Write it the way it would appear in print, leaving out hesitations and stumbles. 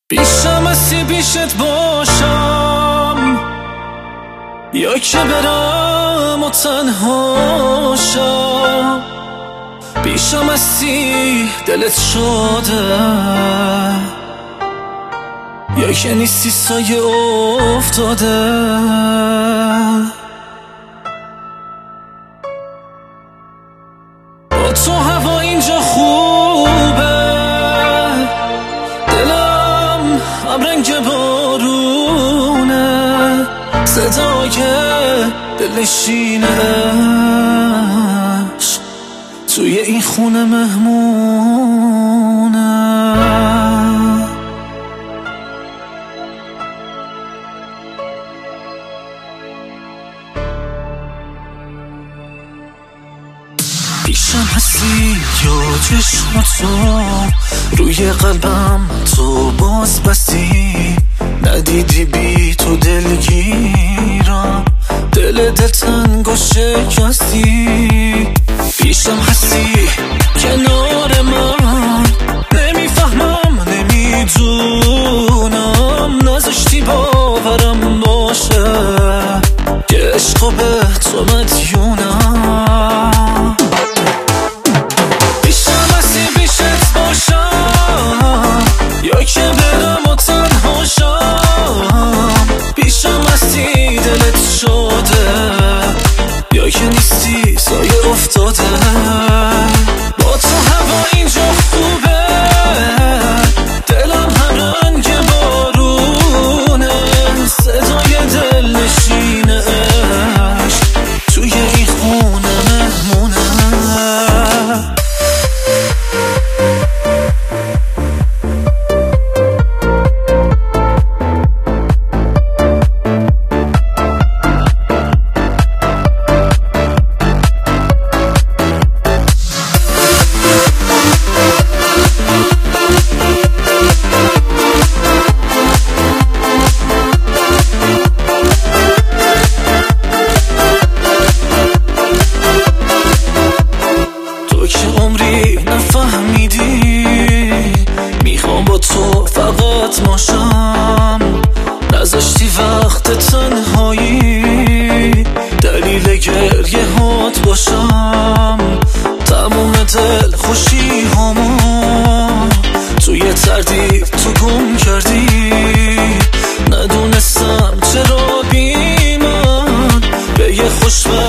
بیشم هستی بیشت باشم یا که برم و تنها شم. بیشم هستی دلت شده یا که نیستی سایه افتاده. با تو هوا اینجا خوبه، دلم همرنگ بارونه، صدای دلنشینش توی این خونه مهمونه. پیشم هستی یا چشماتو روی قلبم تو باز بستی، ندیدی بی تو دلگیرم، دل تنگ و شکستی. پیشم هستی کنار من، نمیفهمم نمیدونم، نذاشتی باورم باشه که عشق به تو مدیونم. بیشم هستی بیشت باشم یا که برم و تنها شم. بیشم هستی دلت شده یا که نیستی سایه افتاده. با تو هوا اینجا خوبه، دلم هم رنگ بارونه، صدای دلنشینش توی این خونه مهمونه. نفهمیدی میخوام با تو فقط ماشم، نذاشتی وقت تنهایی دلیل گریه هات باشم. تموم دل خوشی هامو توی تردید تو گم کردی، ندونستم چرا بی من به یه خوشبخت